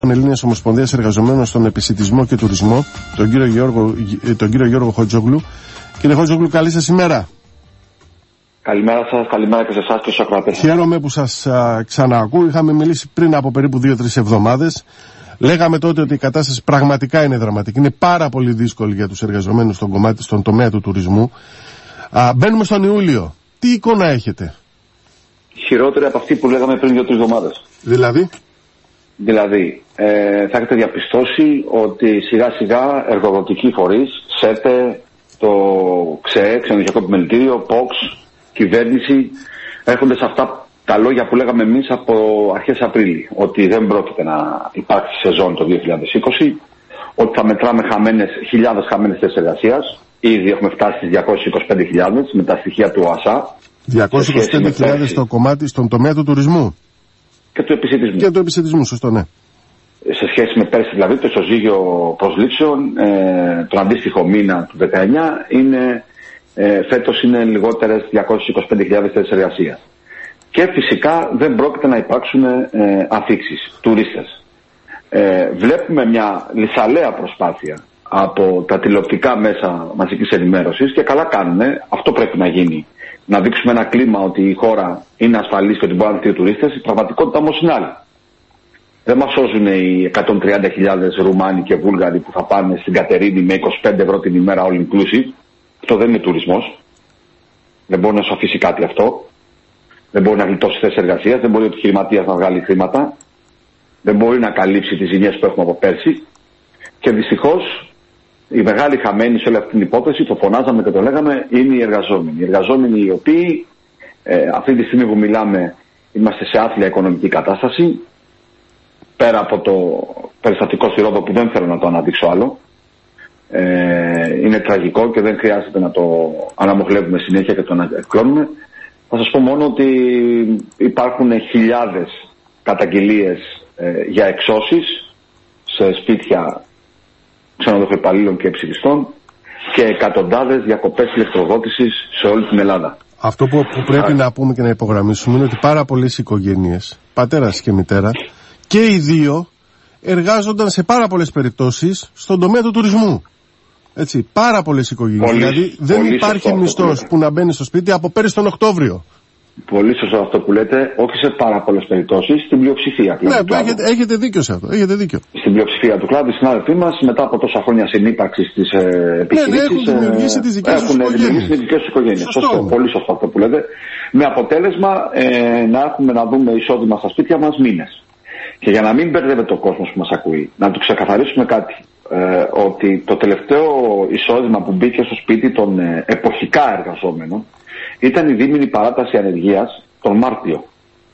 Ελληνίας Ομοσπονδίας Εργαζομένων στον Επισιτισμό και Τουρισμό, τον κύριο Γιώργο Χοτζόγλου. Κύριε Χοτζόγλου, καλή σας ημέρα. Καλημέρα σας, καλημέρα και σε εσάς και στους ακροατές. Χαίρομαι που σας ξαναακούω. Είχαμε μιλήσει πριν από περίπου 2-3 εβδομάδες. Λέγαμε τότε ότι η κατάσταση πραγματικά είναι δραματική. Είναι πάρα πολύ δύσκολη για τους εργαζομένους στον τομέα του τουρισμού. Μπαίνουμε στον Ιούλιο. Τι εικόνα έχετε? Χειρότερη από αυτή που λέγαμε πριν 2-3 εβδομάδες. Δηλαδή, θα έχετε διαπιστώσει ότι σιγά σιγά εργοδοτικοί φορείς, ΣΕΤΕ, το ΞΕ, Ξενοδοχειακό Επιμελητήριο, POX, κυβέρνηση, έρχονται σε αυτά τα λόγια που λέγαμε εμείς από αρχές Απρίλη, ότι δεν πρόκειται να υπάρξει σεζόν το 2020, ότι θα μετράμε χιλιάδες χαμένες θέσεις εργασίας. Ήδη έχουμε φτάσει στις 225.000 με τα στοιχεία του ΟΑΣΑ. 225.000 στο κομμάτι, στον τομέα του τουρισμού. Και του επισιτισμού. Και του επισιτισμού, σωστό, ναι. Σε σχέση με πέρσι, δηλαδή, το ισοζύγιο προσλήψεων, τον αντίστοιχο μήνα του 19, φέτος είναι λιγότερες 225.000 θέσεις εργασίας. Και φυσικά δεν πρόκειται να υπάρξουν αφήξεις, τουρίστες. Βλέπουμε μια λυσαλέα προσπάθεια από τα τηλεοπτικά μέσα μαζικής ενημέρωσης και καλά κάνουν. Αυτό πρέπει να γίνει. Να δείξουμε ένα κλίμα ότι η χώρα είναι ασφαλής και ότι μπορεί να δεχτεί τουρίστες. Η πραγματικότητα όμως είναι άλλη. Δεν μας σώζουν οι 130.000 Ρουμάνοι και Βούλγαροι που θα πάνε στην Κατερίνη με 25 ευρώ την ημέρα all inclusive. Αυτό δεν είναι τουρισμός. Δεν μπορεί να σου αφήσει κάτι αυτό. Δεν μπορεί να γλιτώσει θέσεις εργασίας. Δεν μπορεί ο επιχειρηματίας να βγάλει χρήματα. Δεν μπορεί να καλύψει τις ζημιές που έχουμε από πέρσι. Και δυστυχώς οι μεγάλοι χαμένοι σε όλη αυτή την υπόθεση, το φωνάζαμε και το λέγαμε, είναι οι εργαζόμενοι. Οι εργαζόμενοι οι οποίοι αυτή τη στιγμή που μιλάμε είμαστε σε άθλια οικονομική κατάσταση. Πέρα από το περιστατικό στη Ρόδο που δεν θέλω να το αναδείξω άλλο. Είναι τραγικό και δεν χρειάζεται να το αναμοχλεύουμε συνέχεια και το να εκκλώνουμε. Θα σας πω μόνο ότι υπάρχουν χιλιάδες καταγγελίες για εξώσεις σε σπίτια ξενοδοχοϊπαλλήλων και ψηφιστών και εκατοντάδες διακοπές ηλεκτροδότησης σε όλη την Ελλάδα. Αυτό που πρέπει να πούμε και να υπογραμμίσουμε είναι ότι πάρα πολλές οικογένειες, πατέρας και μητέρα, και οι δύο εργάζονταν σε πάρα πολλές περιπτώσεις στον τομέα του τουρισμού. Έτσι, πάρα πολλές οικογένειες. Δηλαδή δεν υπάρχει μισθός που να μπαίνει στο σπίτι από πέρυσι τον Οκτώβριο. Πολύ σωστό αυτό που λέτε, όχι σε πάρα πολλές περιπτώσεις, στην πλειοψηφία. Ναι, έχετε δίκιο σε αυτό. Έχετε δίκιο. Στην πλειοψηφία του κλάδου, οι συνάδελφοί μας, μετά από τόσα χρόνια συνύπαρξης της επιχειρήσης, έχουν δημιουργήσει τις δικές τους οικογένειες. Σωστό, πολύ σωστό αυτό που λέτε. Με αποτέλεσμα να δούμε εισόδημα στα σπίτια μας μήνες. Και για να μην μπερδεύεται ο κόσμος που μας ακούει, να του ξεκαθαρίσουμε κάτι. Ότι το τελευταίο εισόδημα που μπήκε στο σπίτι των εποχικά εργαζόμενων ήταν η δίμηνη παράταση ανεργίας τον Μάρτιο.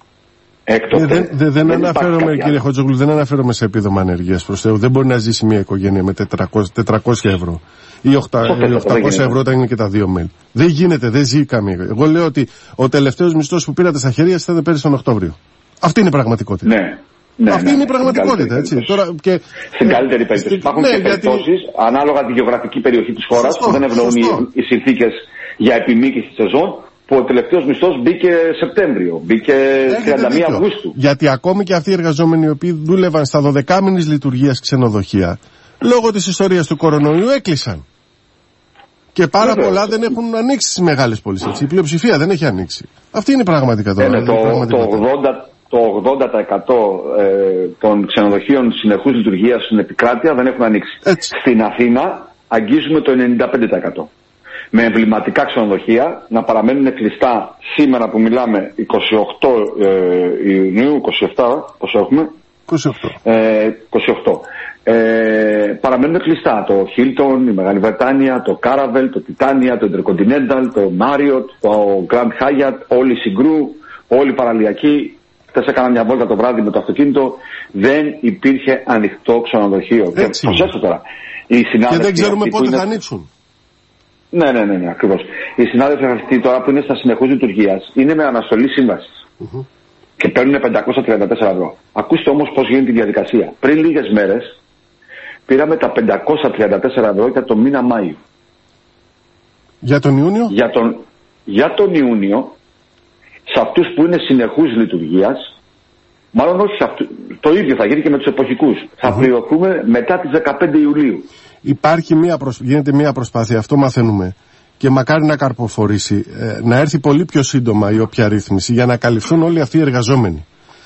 Έκτοτε δεν αναφέρομαι, κύριε Χοτζόγλου, δεν αναφέρομαι σε επίδομα ανεργίας προς Θεού. Δεν μπορεί να ζήσει μια οικογένεια με 400 ευρώ. Ή 800 ευρώ όταν είναι και τα δύο μέλη. Δεν γίνεται, δεν ζει καμία. Εγώ λέω ότι ο τελευταίος μισθός που πήρατε στα χέρια ήταν πέρυσι τον Οκτώβριο. Αυτή είναι η πραγματικότητα. Ναι. Αυτή είναι η πραγματικότητα, έτσι. Στην καλύτερη περίπτωση. Υπάρχουν και περιπτώσεις, ανάλογα τη γεωγραφική περιοχή της χώρας, που δεν ευνοούν οι συνθήκες για επιμήκυση της σεζόν, που ο τελευταίος μισθός μπήκε Σεπτέμβριο, μπήκε 31 Αυγούστου. Γιατί ακόμη και αυτοί οι εργαζόμενοι οι οποίοι δούλευαν στα 12 μήνες λειτουργίας ξενοδοχεία, λόγω της ιστορίας του κορονοϊού έκλεισαν. Και πάρα πολλά δεν έχουν ανοίξει στις μεγάλες πόλεις. Η πλειοψηφία δεν έχει ανοίξει. Αυτή είναι πραγματικά τώρα. Το 80% των ξενοδοχείων συνεχούς λειτουργίας στην επικράτεια δεν έχουν ανοίξει. Στην Αθήνα αγγίζουμε το 95%. Με εμβληματικά ξενοδοχεία να παραμένουν κλειστά σήμερα που μιλάμε 28 Ιουνίου, 27, πόσο έχουμε? 28. Παραμένουν κλειστά το Hilton, η Μεγάλη Βρετάνια, το Caravel, το Titania, το Intercontinental, το Marriott, το Grand Hyatt, όλοι οι Συγκρού, όλοι οι παραλιακοί. Χθες έκανα μια βόλτα το βράδυ με το αυτοκίνητο, δεν υπήρχε ανοιχτό ξενοδοχείο. Και προσέξτε τώρα. Και δεν ξέρουμε πότε θα ανοίξουν. Ναι, ακριβώς. Οι συνάδελφοι αυτοί τώρα που είναι στα συνεχούς λειτουργίας είναι με αναστολή σύμβασης. Και παίρνουν 534 ευρώ. Ακούστε όμως πώς γίνεται η διαδικασία. Πριν λίγες μέρες πήραμε τα 534 ευρώ για το μήνα Μάιο. Για τον Ιούνιο? Για τον Ιούνιο, σε αυτούς που είναι συνεχούς λειτουργίας, Μάλλον όχι, το ίδιο θα γίνει και με τους εποχικούς. Θα πληρωθούμε μετά τις 15 Ιουλίου. Γίνεται μια προσπάθεια, αυτό μαθαίνουμε. Και μακάρι να καρποφορήσει, να έρθει πολύ πιο σύντομα η όποια ρύθμιση για να καλυφθούν όλοι αυτοί οι εργαζόμενοι.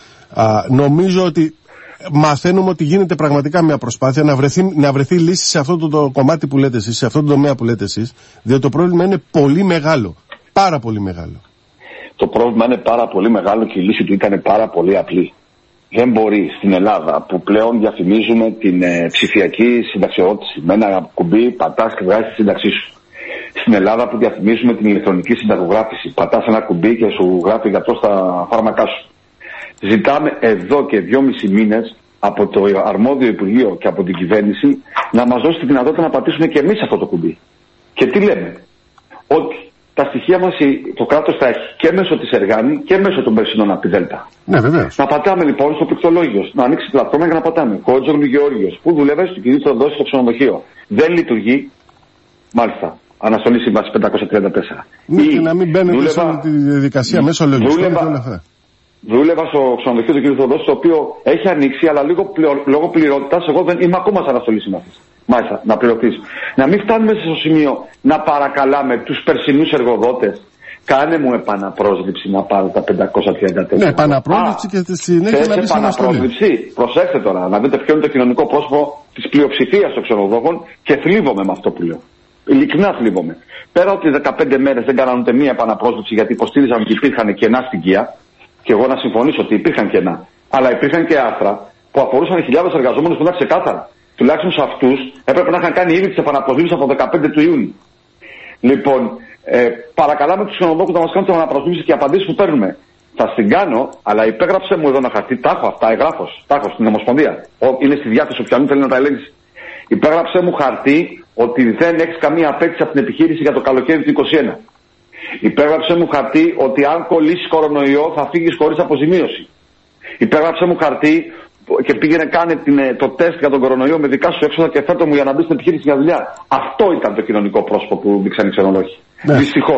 Νομίζω ότι μαθαίνουμε ότι γίνεται πραγματικά μια προσπάθεια να βρεθεί λύση σε αυτό το κομμάτι που λέτε εσείς, σε αυτό το τομέα που λέτε εσείς, διότι το πρόβλημα είναι πολύ μεγάλο. Πάρα πολύ μεγάλο. Το πρόβλημα είναι πάρα πολύ μεγάλο και η λύση του ήταν πάρα πολύ απλή. Δεν μπορεί στην Ελλάδα που πλέον διαφημίζουμε την ψηφιακή συνταξιοδότηση. Με ένα κουμπί πατάς και βγάζεις τη σύνταξή σου. Στην Ελλάδα που διαφημίζουμε την ηλεκτρονική συνταγογράφηση. Πατάς ένα κουμπί και σου γράφει γιατρός τα φάρμακά σου. Ζητάμε εδώ και 2,5 μήνες από το αρμόδιο Υπουργείο και από την κυβέρνηση να μας δώσει τη δυνατότητα να πατήσουμε και εμείς αυτό το κουμπί. Και τι λέμε? Ότι τα στοιχεία μας το κράτος θα έχει και μέσω της Εργάνη και μέσω των περσινών ΑΠΔ. Ναι, βεβαίως. Να πατάμε λοιπόν στο πληκτρολόγιο, να ανοίξει την πλατφόρμα και να πατάμε. Κότζογλου Γεώργιος, που δουλεύει στο κ. Θεοδόση στο ξενοδοχείο. Δεν λειτουργεί. Μάλιστα. Αναστολή σύμβαση 534. Ναι, και να μην μπαίνετε σε όλη τη διαδικασία μέσω λογιστών και όλα αυτά. Δούλευα στο ξενοδοχείο του κ. Θεοδόση, το οποίο έχει ανοίξει, αλλά λόγω πληρότητας, εγώ δεν είμαι ακόμα σε αναστολή σύμβαση. Μάλιστα, να πληρωθείς. Να μην φτάνουμε στο σημείο να παρακαλάμε τους περσινούς εργοδότες. Κάνε μου επαναπρόσληψη να πάρω τα 534. Ναι, επαναπρόσληψη και στη συνέχεια να μπει σε αναστολή. Προσέξτε τώρα, να δείτε ποιο είναι το κοινωνικό πρόσωπο της πλειοψηφίας των ξενοδόχων και θλίβομαι με αυτό που λέω. Ειλικρινά θλίβομαι. Πέρα ότι 15 μέρες δεν κάνανε ούτε μία επαναπρόσληψη γιατί υποστήριζαν ότι υπήρχαν κενά στην ΚΙΑ, και εγώ να συμφωνήσω ότι υπήρχαν κενά, αλλά υπήρχαν και άρθρα που αφορούσαν χιλιάδες εργαζόμενους που ήταν ξεκάθαρα. Τουλάχιστον σε αυτούς έπρεπε να είχαν κάνει ήδη τις επαναπροσλήψεις από 15 του Ιούνιου. Λοιπόν, παρακαλάμε τους ξενοδόχους να μας κάνουν τις επαναπροσλήψεις και οι απαντήσεις που παίρνουμε. Θα στην κάνω, αλλά υπέγραψε μου εδώ ένα χαρτί. Τα έχω αυτά, εγγράφος. Τα έχω στην Ομοσπονδία. Είναι στη διάθεση όποιον θέλει να τα ελέγξει. Υπέγραψε μου χαρτί ότι δεν έχεις καμία απέτηση από την επιχείρηση για το καλοκαίρι του 2021. Υπέγραψε μου χαρτί ότι αν κολλήσει κορονοϊό θα φύγεις χωρίς αποζημίωση. Υπέγραψε μου χαρτί και πήγαινε κάνει το τεστ για τον κορονοϊό με δικά σου έξοδα και φέτο μου για να μπει στην επιχείρηση για δουλειά. Αυτό ήταν το κοινωνικό πρόσωπο που δείξαν οι ξενοδόχοι. Ναι.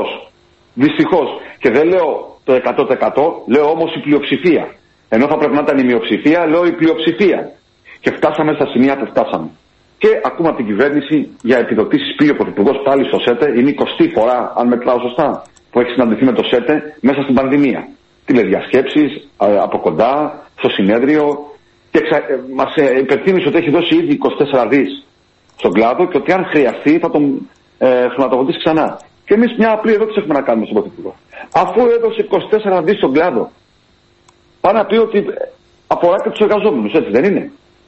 Δυστυχώς. Και δεν λέω το 100%, λέω όμως η πλειοψηφία. Ενώ θα πρέπει να ήταν η μειοψηφία, λέω η πλειοψηφία. Και φτάσαμε στα σημεία που φτάσαμε. Και ακούμε από την κυβέρνηση για επιδοτήσεις. Πήγε ο Πρωθυπουργός πάλι στο ΣΕΤΕ. Είναι η 20η φορά, αν μετράω σωστά, που έχει συναντηθεί με το ΣΕΤΕ μέσα στην πανδημία. Τηλεδιασκέψεις, από κοντά, στο συνέδριο. Και μας υπενθύμισε ότι έχει δώσει ήδη 24 δις στον κλάδο και ότι αν χρειαστεί θα τον χρηματοδοτήσει ξανά. Και εμείς μια απλή ερώτηση έχουμε να κάνουμε στον Πρωθυπουργό. Αφού έδωσε 24 δις στον κλάδο, πάει να πει ότι αφορά και τους εργαζόμενους, έτσι δεν είναι?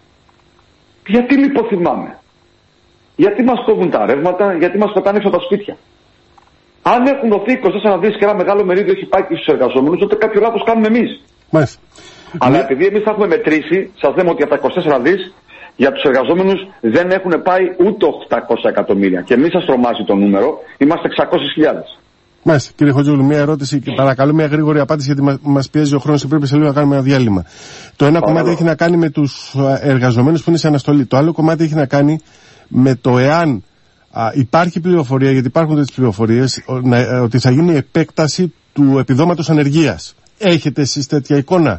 Γιατί λιποθυμάμε? Γιατί μας κόβουν τα ρεύματα, γιατί μας πετάνε έξω από τα σπίτια? Αν έχουν δοθεί 24 δις και ένα μεγάλο μερίδιο έχει πάει και στους εργαζόμενους, τότε κάποιο λάθος κάνουμε εμείς. Μάλιστα. Αλλά επειδή εμείς θα έχουμε μετρήσει, σας λέμε ότι από τα 24 δις για τους εργαζόμενους δεν έχουν πάει ούτε 800 εκατομμύρια. Και εμείς σας τρομάζει το νούμερο, είμαστε 600.000. Μάλιστα. Κύριε Χοτζόγλου, μια ερώτηση και παρακαλώ μια γρήγορη απάντηση γιατί μας πιέζει ο χρόνος και πρέπει σε λίγο να κάνουμε ένα διάλειμμα. Το ένα κομμάτι έχει να κάνει με τους εργαζομένους που είναι σε αναστολή. Το άλλο κομμάτι έχει να κάνει με το εάν υπάρχει πληροφορία, γιατί υπάρχουν τέτοιες πληροφορίες, ότι θα γίνει επέκταση του επιδόματος ανεργίας. Έχετε εσείς τέτοια εικόνα?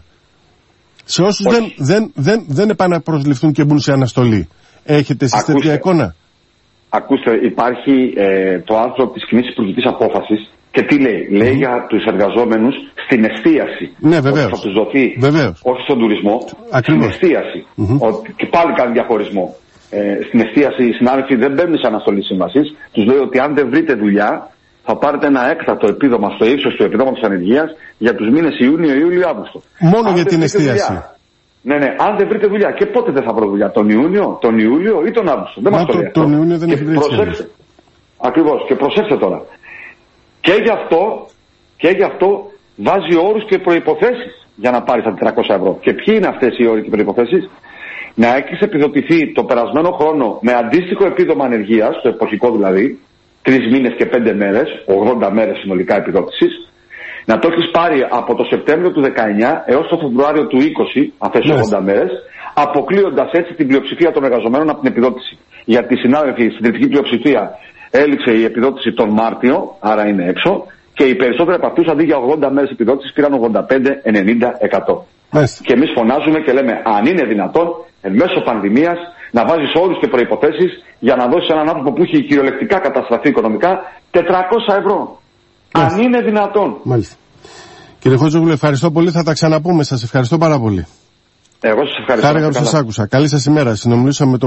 Σε όσους δεν επαναπροσληφθούν και μπουν σε αναστολή. Έχετε εσείς τέτοια εικόνα? Ακούστε, υπάρχει το άρθρο της κοινής υπουργικής απόφασης και τι λέει? Λέει για τους εργαζόμενους στην εστίαση. Ναι, βεβαίως. Θα τους δοθεί, όχι στον τουρισμό, στην εστίαση. Και πάλι κάνει διαχωρισμό. Στην εστίαση οι συνάδελφοι δεν μπαίνουν σε αναστολή σύμβασης. Τους λέει ότι αν δεν βρείτε δουλειά θα πάρετε ένα έκτατο επίδομα στο ύψος του επιδόματος ανεργίας για τους μήνες Ιούνιο, Ιούλιο, Αύγουστο. Μόνο για την εστίαση. Ναι, αν δεν βρείτε δουλειά. Και πότε δεν θα βρω δουλειά? Τον Ιούνιο, τον Ιούλιο ή τον Αύγουστο? Δεν μας το λέει. Τον Ιούνιο δεν έχει βρει. Ακριβώς. Και προσέξτε τώρα. Και γι' αυτό βάζει όρους και προϋποθέσεις για να πάρει τα 400 ευρώ. Και ποιοι είναι αυτές οι όροι και προϋποθέσεις? Να έχεις επιδοτηθεί το περασμένο χρόνο με αντίστοιχο επίδομα ανεργίας, το εποχικό δηλαδή, 3 μήνες και 5 μέρες, 80 μέρες συνολικά επιδότησης. Να το έχεις πάρει από το Σεπτέμβριο του 19 έως το Φεβρουάριο του 20, αυτές τις 80 μέρες, αποκλείοντας έτσι την πλειοψηφία των εργαζομένων από την επιδότηση. Γιατί οι συνάδελφοι, η συντριπτική πλειοψηφία έληξε η επιδότηση τον Μάρτιο, άρα είναι έξω, και οι περισσότεροι από αυτούς αντί για 80 μέρες επιδότησης πήραν 85-90%. Μάλιστα. Και εμείς φωνάζουμε και λέμε, αν είναι δυνατόν, εν μέσω πανδημίας, να βάζεις όρους και προϋποθέσεις για να δώσεις έναν άνθρωπο που έχει κυριολεκτικά καταστραφεί οικονομικά 400 ευρώ. Μάλιστα. Αν είναι δυνατόν. Μάλιστα. Κύριε Χότζογλου, ευχαριστώ πολύ. Θα τα ξαναπούμε. Σας ευχαριστώ πάρα πολύ. Εγώ σας ευχαριστώ. Χάρηκα που σας άκουσα. Καλή σας ημέρα. Συνομιλούσαμε με τον